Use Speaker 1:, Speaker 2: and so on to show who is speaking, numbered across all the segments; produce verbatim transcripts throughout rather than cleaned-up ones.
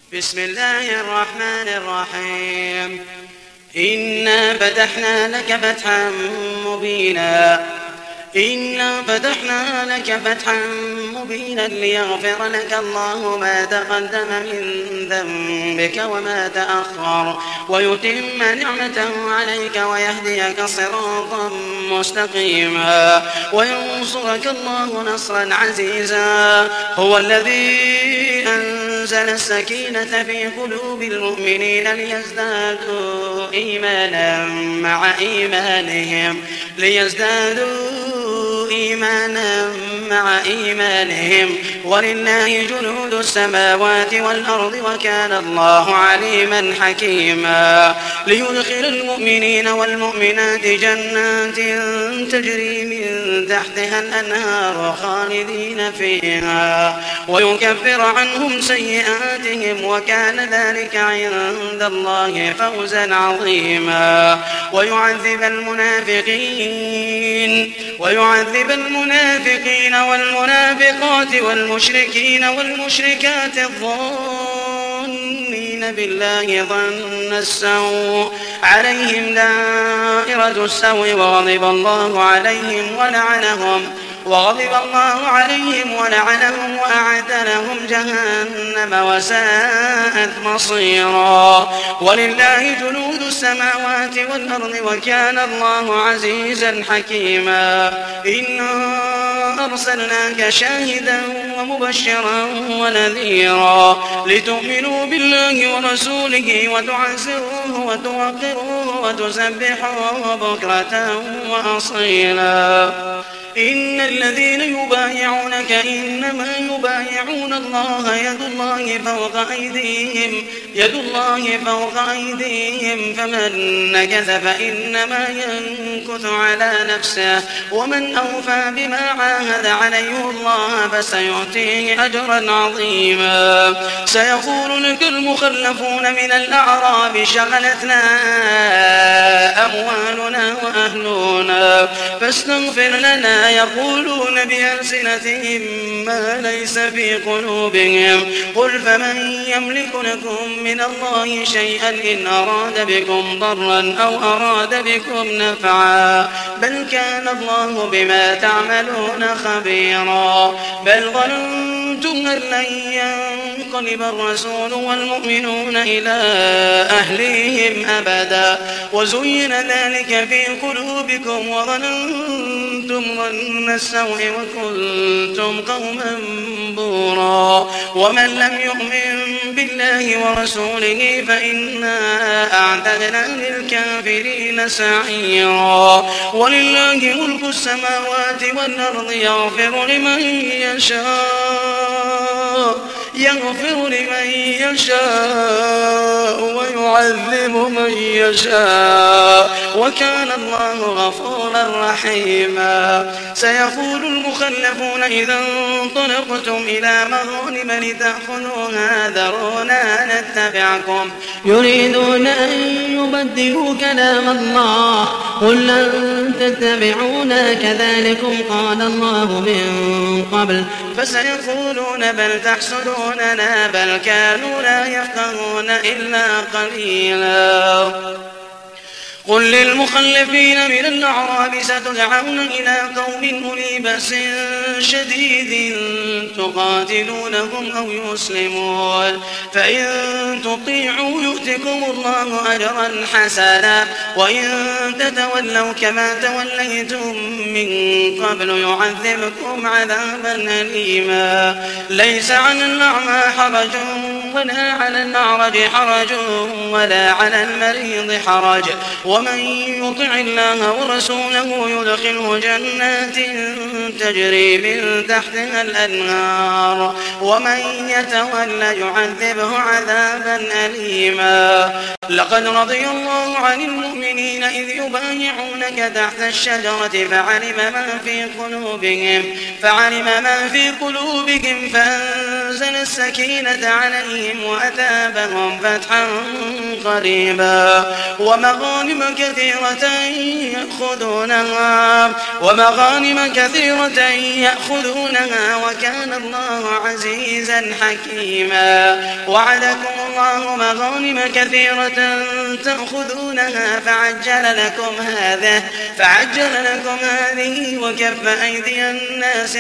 Speaker 1: بسم الله الرحمن الرحيم. إنا فتحنا لك فتحا مبينا إنا فتحنا لك فتحا مبينا ليغفر لك الله ما تقدم من ذنبك وما تأخر ويتم نعمته عليك ويهديك صراطا مستقيما وينصرك الله نصرا عزيزا. هو الذي أنزل السكينة في قلوب المؤمنين ليزدادوا إيمانا مع إيمانهم ليزدادوا إيمانا مع إيمانهم ولله جنود السماوات والأرض وكان الله عليما حكيما. ليدخل المؤمنين والمؤمنات جنات تجري من تحتها الأنهار خالدين فيها ويكفر عنهم سيئاتهم وكان ذلك عند الله فوزا عظيما. ويعذب المنافقين ويعذب المنافقين والمنافقات والمشركين والمشركات الظانين بالله ظن السوء عليهم دائرة السوء وغضب الله عليهم ولعنهم وغضب الله عليهم ولعنهم وأعد لهم جهنم وساءت مصيرا. ولله جنود السماوات والأرض وكان الله عزيزا حكيما. إنا أرسلناك شاهدا ومبشرا ونذيرا لتؤمنوا بالله ورسوله وتعزروه وتوقروه وتسبحوه بكرة وأصيلا. إن الذين يبايعونك إنما يبايعون الله يد الله فوق أيديهم يد الله فوق أيديهم فمن نكث فإنما ينكث على نفسه ومن أوفى بما عاهد عليه الله فسيؤتيه أجرا عظيما. سيقول لك المخلفون من الأعراب شغلتنا أموالنا وأهلنا فاستغفر لنا يقولون بألسنتهم ما ليس في قلوبهم قل فمن يملك لكم من الله شيئا إن أراد بكم ضرا أو أراد بكم نفعا بل كان الله بما تعملون خبيرا. بل ظننتم أن لن ينقلب الرسول والمؤمنون إلى أهليهم أبدا وزين ذلك في قلوبكم وظننتم ظن السوء وكنتم قوما بورا. ومن لم يؤمن بالله ورسوله فإنا أعتدنا للكافرين سعيرا. ولله ملك السماوات والأرض يغفر لمن يشاء يغفر لمن يشاء ويعذب من يشاء وكان الله غفورا رحيما. سيقول المخلفون إذا انطلقتم إلى مغانم لتأخذوها ذرونا نتبعكم يريدون أن يبدلوا كلام الله قل لن تتبعونا كذلكم قال الله من قبل فسيقولون بل تحسدوننا بل كانوا لا يفقهون إلا قليلا. قل للمخلفين من الأعراب ستدعون إلى قوم أولي بأس شديد تقاتلونهم أو يسلمون فإن تطيعوا يؤتكم الله أجرا حسنا وإن تتولوا كما توليتم من قبل يعذبكم عذابا أليما. ليس على الأعمى حرج ولا على الأعرج حرج ولا على المريض حرج ومن يطع الله ورسوله يدخله جنات تجري من تحتها الأنهار ومن يتولى يعذبه عذابا أليما. لقد رضي الله عن المؤمنين إذ يبايعونك تحت الشجرة فعلم ما في قلوبهم فعلم ما في قلوبهم فأنزل السكينة عليهم وأثابهم فتحا قريبا ومغانم كثيرة يأخذونها ومغانم كثيرة يأخذونها وكان الله عزيزا حكيما. وعدكم الله مغانم كثيرة تأخذونها فعجل لكم هذه فعجل لكم هذه وكف أيدي الناس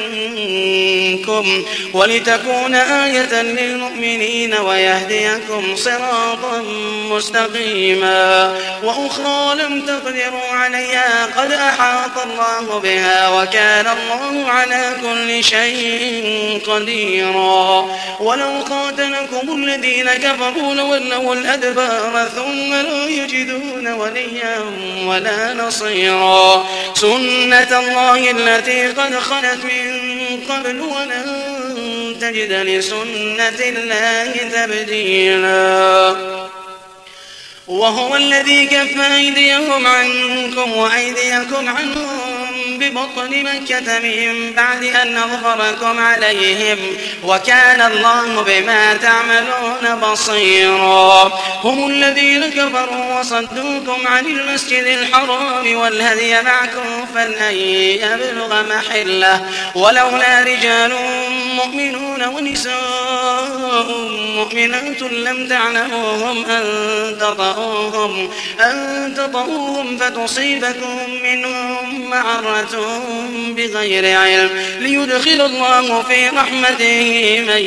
Speaker 1: عنكم ولتكون آية للمؤمنين ويهديكم صراطا مستقيما وأخرى لم تقدروا عليها قد أحاط الله بها وكان الله على كل شيء قديرا ولو قاتلكم الذين كفروا لولوا الأدبار ثم لا يجدون وليا ولا نصيرا سنة الله التي قد خلت من قبل ولن تجد لسنة الله تبديلا وهو الذي كف أيديهم عنكم وأيديكم عنهم ببطن مكة من بعد أن أظفركم عليهم وكان الله بما تعملون بصيرا هم الذين كفروا وصدوكم عن المسجد الحرام والهدي معكوفا أن يبلغ محله ولولا رجال مؤمنون ونساء مؤمنات لم تعلموهم أن تطؤوهم أن تطؤوهم فتصيبكم منهم معرة بغير علم ليدخل الله في رحمته من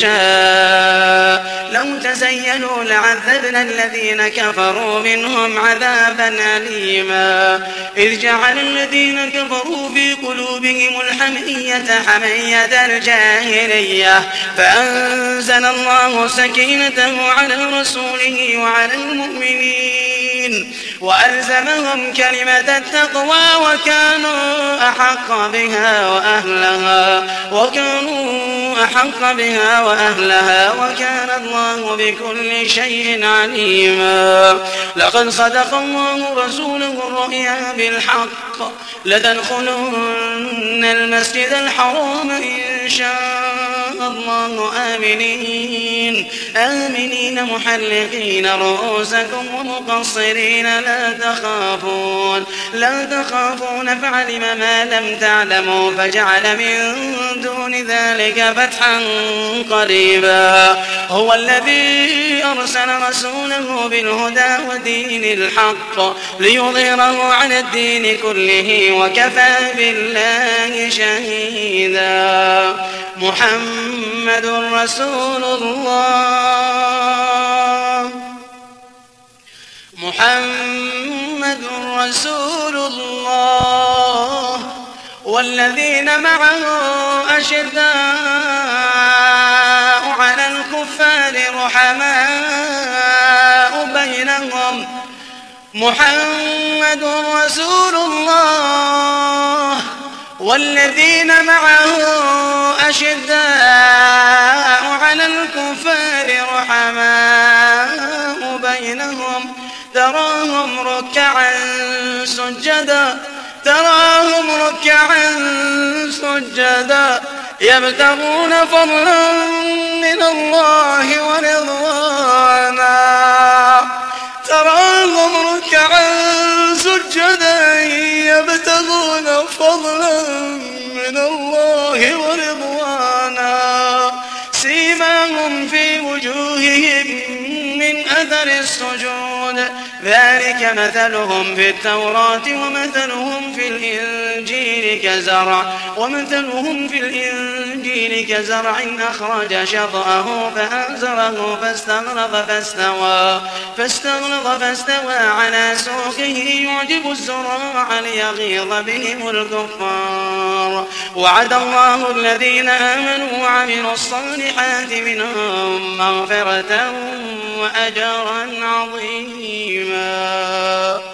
Speaker 1: يشاء لو تزينوا لعذبنا الذين كفروا منهم عذابا أليما إذ جعل الذين كفروا في قلوبهم الحمية حمية الجاهلية فأنزل الله سكينته على رسوله وعلى المؤمنين وألزمهم كلمة التقوى وكانوا أحق بها وأهلها وكانوا أحق بها وأهلها وكان الله بكل شيء عليما لقد صدق الله رسوله الرؤيا بالحق لتدخلن المسجد الحرام إن شاء الله آمنين آمنين محلقين رؤوسكم ومقصرين لا تخافون لا تخافون فعلم ما لم تعلموا فجعل من دون ذلك فتحا قريبا هو الذي أرسل رسوله بالهدى ودين الحق ليظهره على الدين كله وكفى بالله شهيدا محمد رسول الله محمد رسول الله والذين معه أشداء على الكفار رحماء بينهم محمد رسول الله والذين معه أشداء على الكفار رحماء بينهم تراهم ركعا سجدا تراهم ركعا سجدا يبتغون فضلا من الله ورضوانا تراهم ركعا سجدا يبتغون فضلا من الله ورضوانا سيماهم في وجوههم من أثر السجود ذلك مثلهم في التوراة ومثلهم في الإنجيل كزرع ومثلهم في الإنجيل كزرع أخرج شطأه فأزره فاستغلظ فاستوى فاستغلظ فاستوى على سوقه يعجب الزراع ليغيظ بهم الكفار وعد الله الذين آمنوا وعملوا الصالحات منهم مغفرة وأجرا عظيما